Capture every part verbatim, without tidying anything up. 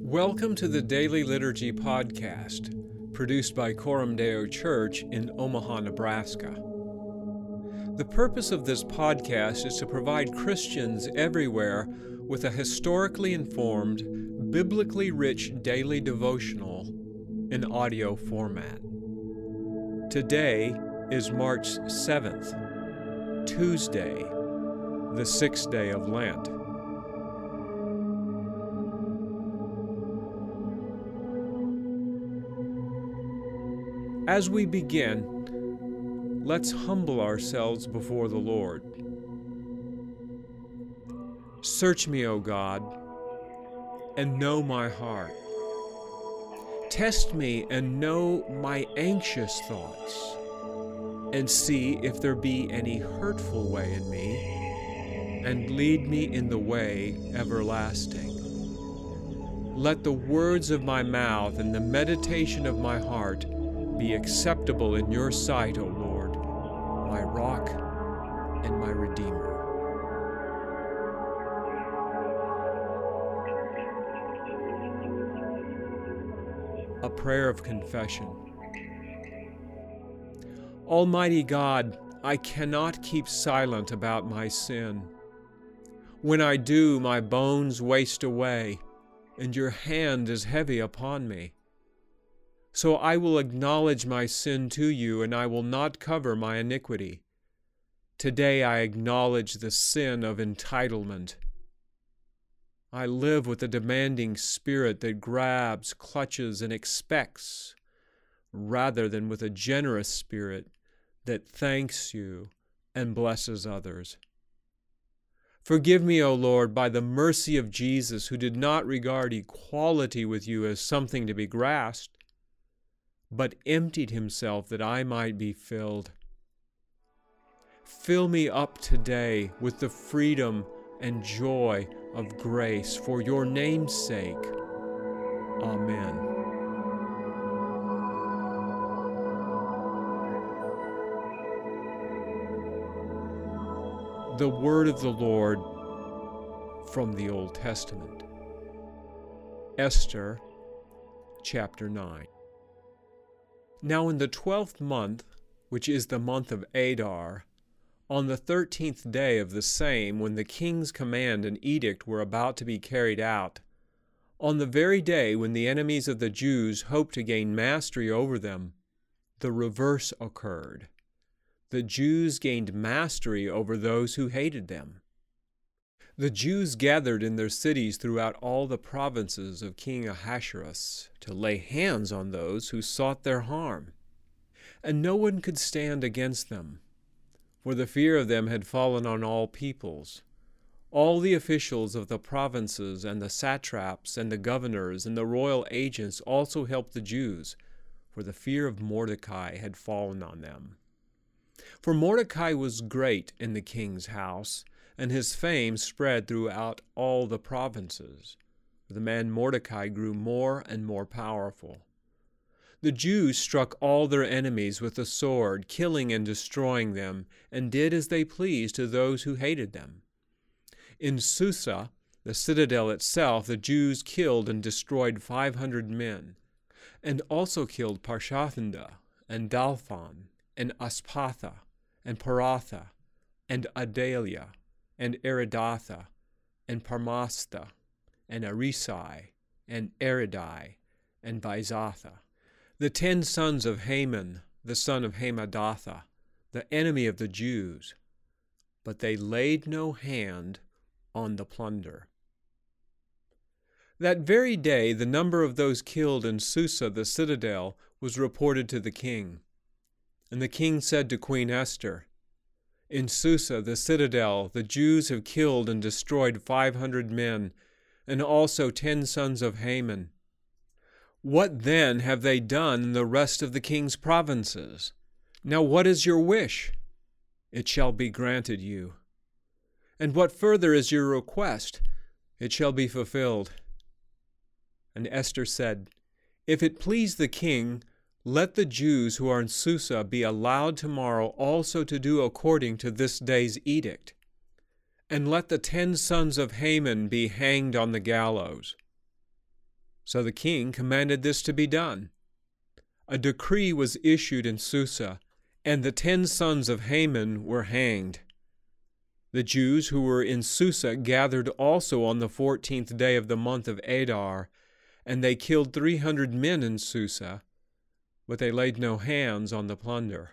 Welcome to the Daily Liturgy Podcast, produced by Coram Deo Church in Omaha, Nebraska. The purpose of this podcast is to provide Christians everywhere with a historically informed, biblically rich daily devotional in audio format. Today is March seventh, Tuesday, the sixth day of Lent. As we begin, let's humble ourselves before the Lord. Search me, O God, and know my heart. Test me and know my anxious thoughts, and see if there be any hurtful way in me, and lead me in the way everlasting. Let the words of my mouth and the meditation of my heart be acceptable in your sight, O Lord, my rock and my redeemer. A prayer of confession. Almighty God, I cannot keep silent about my sin. When I do, my bones waste away, and your hand is heavy upon me. So I will acknowledge my sin to you, and I will not cover my iniquity. Today I acknowledge the sin of entitlement. I live with a demanding spirit that grabs, clutches, and expects, rather than with a generous spirit that thanks you and blesses others. Forgive me, O Lord, by the mercy of Jesus, who did not regard equality with you as something to be grasped, but emptied himself that I might be filled. Fill me up today with the freedom and joy of grace for your name's sake. Amen. The word of the Lord from the Old Testament. Esther, chapter nine. Now in the twelfth month, which is the month of Adar, on the thirteenth day of the same, when the king's command and edict were about to be carried out, on the very day when the enemies of the Jews hoped to gain mastery over them, the reverse occurred. The Jews gained mastery over those who hated them. The Jews gathered in their cities throughout all the provinces of King Ahasuerus to lay hands on those who sought their harm. And no one could stand against them, for the fear of them had fallen on all peoples. All the officials of the provinces and the satraps and the governors and the royal agents also helped the Jews, for the fear of Mordecai had fallen on them. For Mordecai was great in the king's house, and his fame spread throughout all the provinces. The man Mordecai grew more and more powerful. The Jews struck all their enemies with the sword, killing and destroying them, and did as they pleased to those who hated them. In Susa, the citadel itself, the Jews killed and destroyed five hundred men, and also killed Parshandatha, and Dalphon, and Aspatha, and Paratha, and Adalia, and Aridatha, and Parmastha, and Arisai, and Aridai, and Bizatha, the ten sons of Haman, the son of Hamadatha, the enemy of the Jews. But they laid no hand on the plunder. That very day the number of those killed in Susa the citadel was reported to the king. And the king said to Queen Esther, In Susa, the citadel, the Jews have killed and destroyed five hundred men, and also ten sons of Haman. What then have they done in the rest of the king's provinces? Now what is your wish? It shall be granted you. And what further is your request? It shall be fulfilled. And Esther said, If it please the king, let the Jews who are in Susa be allowed tomorrow also to do according to this day's edict. and let the ten sons of Haman be hanged on the gallows. So the king commanded this to be done. A decree was issued in Susa, and the ten sons of Haman were hanged. The Jews who were in Susa gathered also on the fourteenth day of the month of Adar, and they killed three hundred men in Susa, but they laid no hands on the plunder.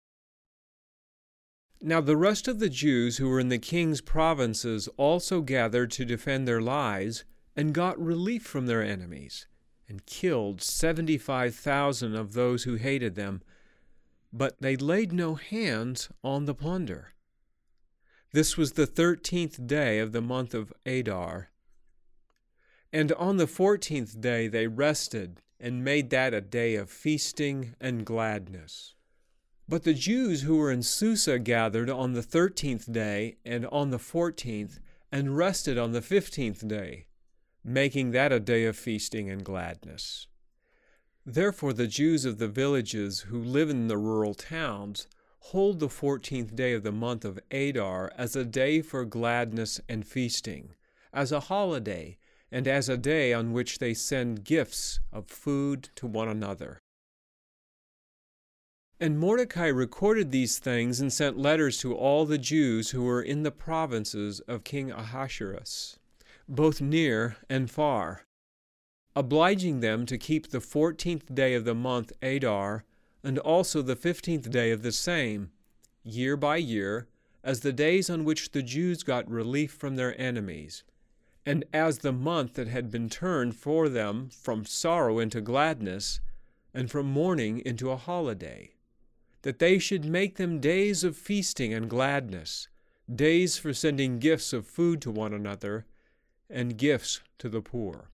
Now the rest of the Jews who were in the king's provinces also gathered to defend their lives, and got relief from their enemies, and killed seventy-five thousand of those who hated them, but they laid no hands on the plunder. This was the thirteenth day of the month of Adar. And on the fourteenth day they rested, and made that a day of feasting and gladness. But the Jews who were in Susa gathered on the thirteenth day and on the fourteenth, and rested on the fifteenth day, making that a day of feasting and gladness. Therefore the Jews of the villages who live in the rural towns hold the fourteenth day of the month of Adar as a day for gladness and feasting, as a holiday, and as a day on which they send gifts of food to one another. And Mordecai recorded these things and sent letters to all the Jews who were in the provinces of King Ahasuerus, both near and far, obliging them to keep the fourteenth day of the month Adar, and also the fifteenth day of the same, year by year, as the days on which the Jews got relief from their enemies, and as the month that had been turned for them from sorrow into gladness, and from mourning into a holiday, that they should make them days of feasting and gladness, days for sending gifts of food to one another, and gifts to the poor.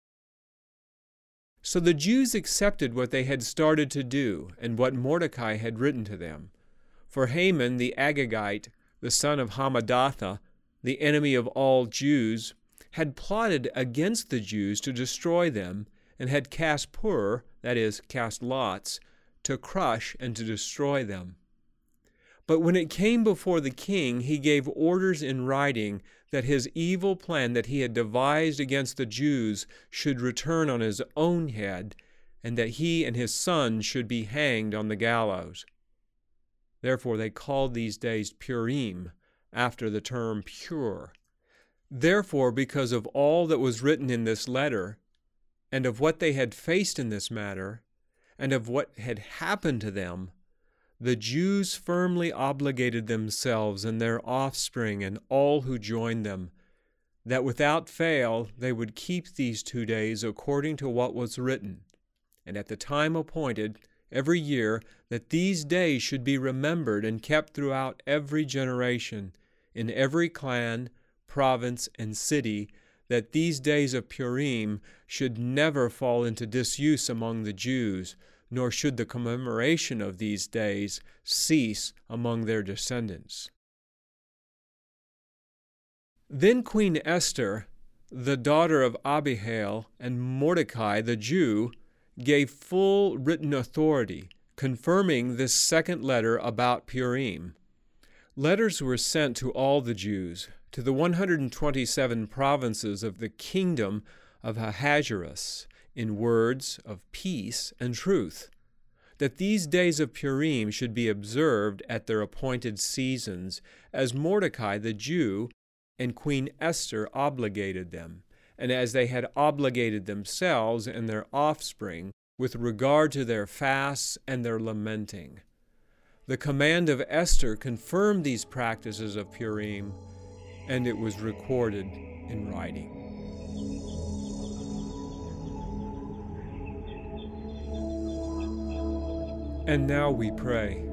So the Jews accepted what they had started to do, and what Mordecai had written to them. For Haman the Agagite, the son of Hammedatha, the enemy of all Jews, had plotted against the Jews to destroy them, and had cast pur, that is, cast lots, to crush and to destroy them. But when it came before the king, he gave orders in writing that his evil plan that he had devised against the Jews should return on his own head, and that he and his son should be hanged on the gallows. Therefore they called these days Purim, after the term pure. Therefore, because of all that was written in this letter, and of what they had faced in this matter, and of what had happened to them, the Jews firmly obligated themselves and their offspring and all who joined them, that without fail they would keep these two days according to what was written, and at the time appointed every year, that these days should be remembered and kept throughout every generation, in every clan, province, and city, that these days of Purim should never fall into disuse among the Jews, nor should the commemoration of these days cease among their descendants. Then Queen Esther, the daughter of Abihail, and Mordecai the Jew, gave full written authority, confirming this second letter about Purim. Letters were sent to all the Jews, to the one hundred twenty-seven provinces of the kingdom of Ahasuerus, in words of peace and truth, that these days of Purim should be observed at their appointed seasons, as Mordecai the Jew and Queen Esther obligated them, and as they had obligated themselves and their offspring with regard to their fasts and their lamenting. The command of Esther confirmed these practices of Purim, and it was recorded in writing. And now we pray.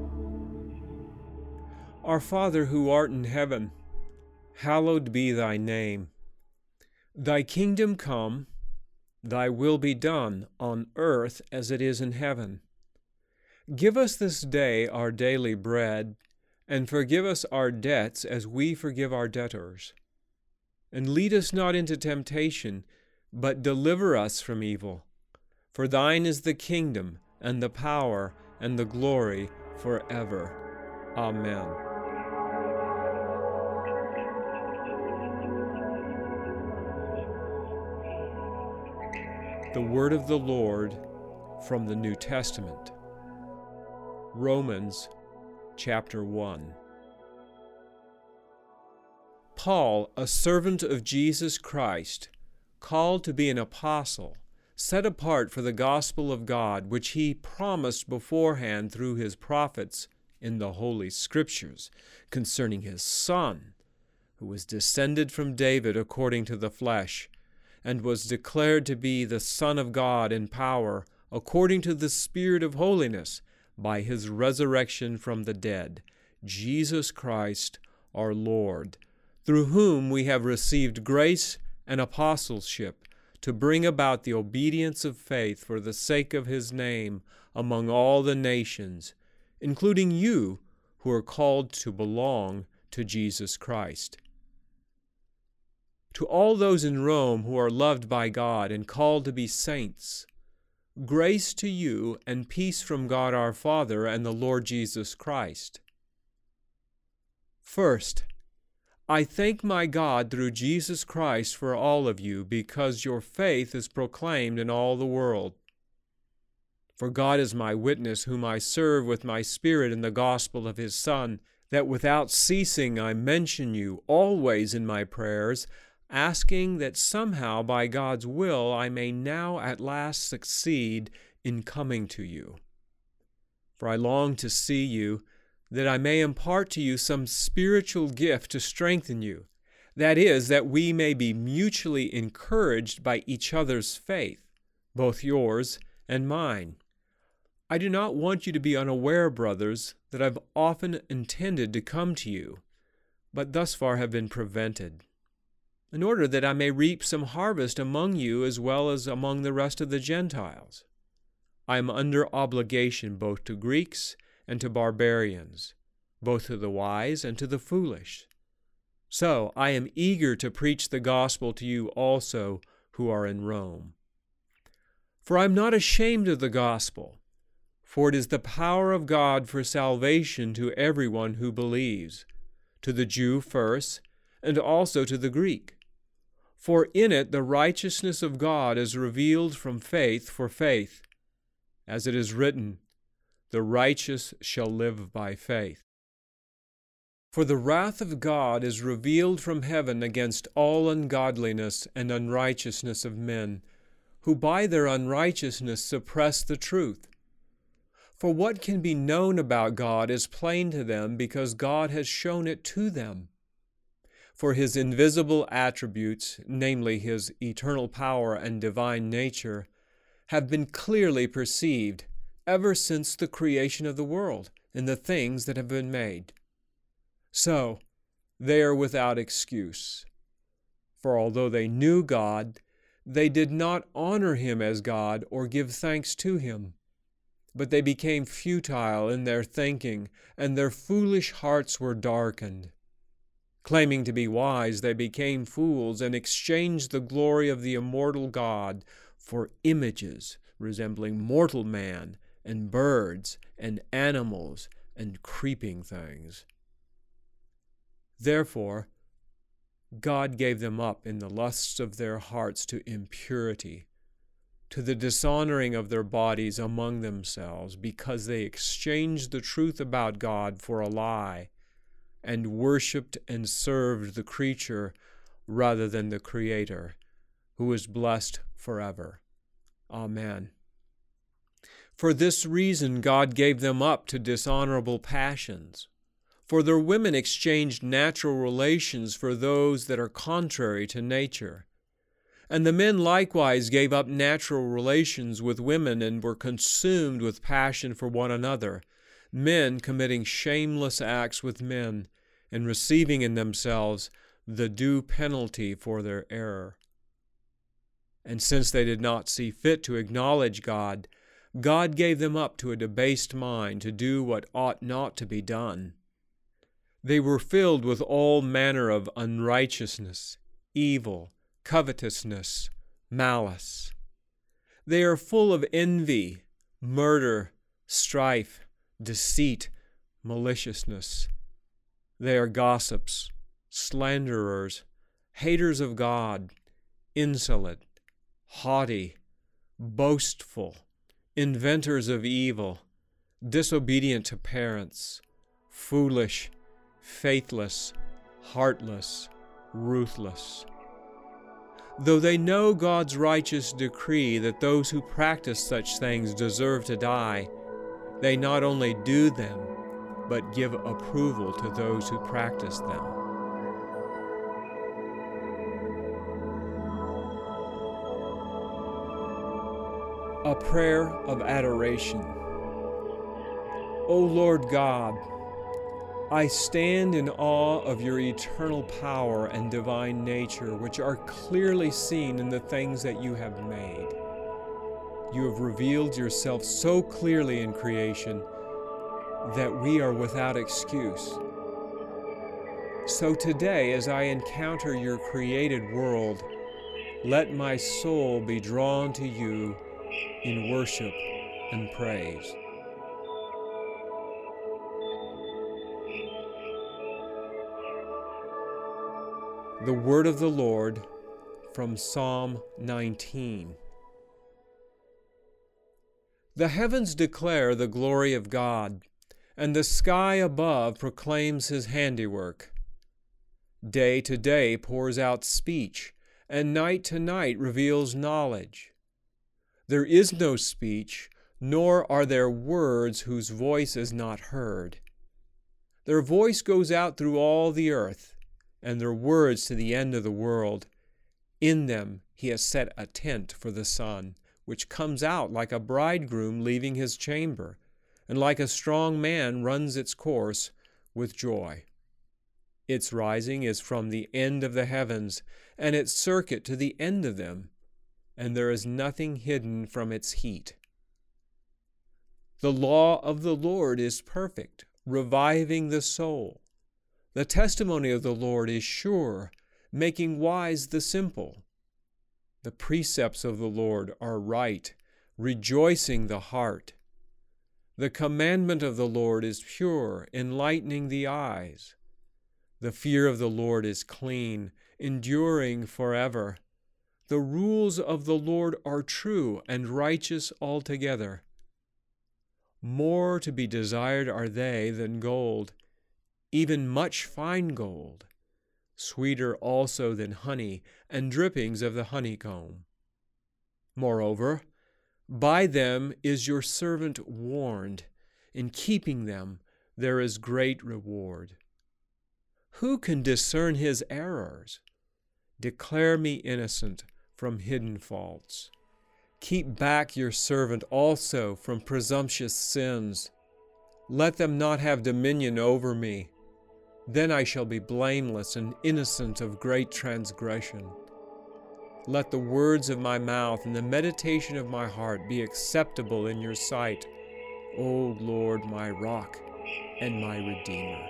Our Father who art in heaven, hallowed be thy name. Thy kingdom come, thy will be done on earth as it is in heaven. Give us this day our daily bread, and forgive us our debts as we forgive our debtors. And lead us not into temptation, but deliver us from evil. For thine is the kingdom, and the power, and the glory forever. Amen. The word of the Lord from the New Testament. Romans chapter one. Paul, a servant of Jesus Christ, called to be an apostle, set apart for the gospel of God, which he promised beforehand through his prophets in the Holy Scriptures, concerning his Son, who was descended from David according to the flesh, and was declared to be the Son of God in power, according to the Spirit of holiness, by his resurrection from the dead, Jesus Christ our Lord, through whom we have received grace and apostleship, to bring about the obedience of faith for the sake of his name among all the nations, including you who are called to belong to Jesus Christ. To all those in Rome who are loved by God and called to be saints, grace to you and peace from God our Father and the Lord Jesus Christ. First, I thank my God through Jesus Christ for all of you, because your faith is proclaimed in all the world. For God is my witness, whom I serve with my spirit in the gospel of his Son, that without ceasing I mention you always in my prayers, asking that somehow by God's will I may now at last succeed in coming to you. For I long to see you, that I may impart to you some spiritual gift to strengthen you, that is, that we may be mutually encouraged by each other's faith, both yours and mine. I do not want you to be unaware, brothers, that I've often intended to come to you, but thus far have been prevented, in order that I may reap some harvest among you as well as among the rest of the Gentiles. I am under obligation both to Greeks and to barbarians, both to the wise and to the foolish. So I am eager to preach the gospel to you also who are in Rome. For I am not ashamed of the gospel, for it is the power of God for salvation to everyone who believes, to the Jew first, and also to the Greek. For in it the righteousness of God is revealed from faith for faith, as it is written, the righteous shall live by faith. For the wrath of God is revealed from heaven against all ungodliness and unrighteousness of men, who by their unrighteousness suppress the truth. For what can be known about God is plain to them, because God has shown it to them. For his invisible attributes, namely his eternal power and divine nature, have been clearly perceived ever since the creation of the world in the things that have been made. So they are without excuse. For although they knew God, they did not honor him as God or give thanks to him, but they became futile in their thinking, and their foolish hearts were darkened. Claiming to be wise, they became fools and exchanged the glory of the immortal God for images resembling mortal man and birds and animals and creeping things. Therefore, God gave them up in the lusts of their hearts to impurity, to the dishonoring of their bodies among themselves, because they exchanged the truth about God for a lie, and worshipped and served the creature rather than the Creator, who is blessed forever. Amen. For this reason God gave them up to dishonorable passions. For their women exchanged natural relations for those that are contrary to nature. And the men likewise gave up natural relations with women and were consumed with passion for one another, men committing shameless acts with men, and receiving in themselves the due penalty for their error. And since they did not see fit to acknowledge God, God gave them up to a debased mind to do what ought not to be done. They were filled with all manner of unrighteousness, evil, covetousness, malice. They are full of envy, murder, strife, deceit, maliciousness. They are gossips, slanderers, haters of God, insolent, haughty, boastful, inventors of evil, disobedient to parents, foolish, faithless, heartless, ruthless. Though they know God's righteous decree that those who practice such things deserve to die, they not only do them, but give approval to those who practice them. A prayer of adoration. O Lord God, I stand in awe of your eternal power and divine nature, which are clearly seen in the things that you have made. You have revealed yourself so clearly in creation that we are without excuse. So today, as I encounter your created world, let my soul be drawn to you in worship and praise. The word of the Lord from Psalm nineteen. The heavens declare the glory of God, and the sky above proclaims his handiwork. Day to day pours out speech, and night to night reveals knowledge. There is no speech, nor are there words whose voice is not heard. Their voice goes out through all the earth, and their words to the end of the world. In them he has set a tent for the sun, which comes out like a bridegroom leaving his chamber, and like a strong man runs its course with joy. Its rising is from the end of the heavens, and its circuit to the end of them, and there is nothing hidden from its heat. The law of the Lord is perfect, reviving the soul. The testimony of the Lord is sure, making wise the simple. The precepts of the Lord are right, rejoicing the heart. The commandment of the Lord is pure, enlightening the eyes. The fear of the Lord is clean, enduring forever. The rules of the Lord are true and righteous altogether. More to be desired are they than gold, even much fine gold, sweeter also than honey and drippings of the honeycomb. Moreover, by them is your servant warned. In keeping them there is great reward. Who can discern his errors? Declare me innocent from hidden faults. Keep back your servant also from presumptuous sins. Let them not have dominion over me. Then I shall be blameless and innocent of great transgression. Let the words of my mouth and the meditation of my heart be acceptable in your sight, O Lord, my rock and my redeemer.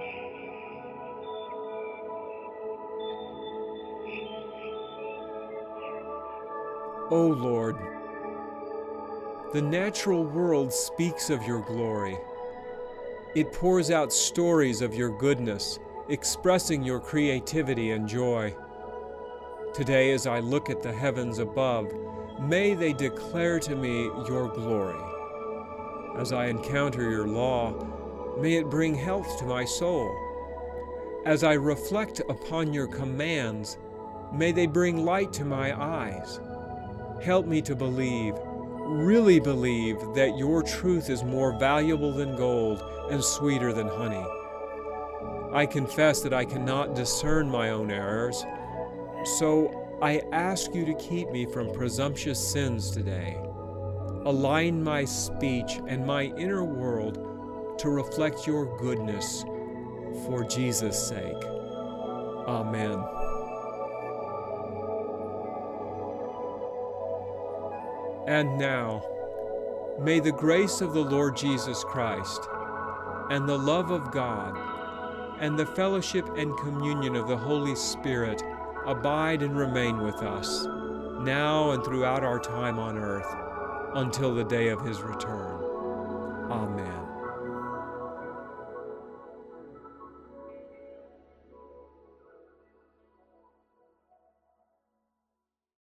O Lord, the natural world speaks of your glory. It pours out stories of your goodness, expressing your creativity and joy. Today, as I look at the heavens above, may they declare to me your glory. As I encounter your law, may it bring health to my soul. As I reflect upon your commands, may they bring light to my eyes. Help me to believe, really believe, that your truth is more valuable than gold and sweeter than honey. I confess that I cannot discern my own errors, so I ask you to keep me from presumptuous sins today. Align my speech and my inner world to reflect your goodness for Jesus' sake. Amen. And now, may the grace of the Lord Jesus Christ, and the love of God, and the fellowship and communion of the Holy Spirit abide and remain with us, now and throughout our time on earth, until the day of his return. Amen.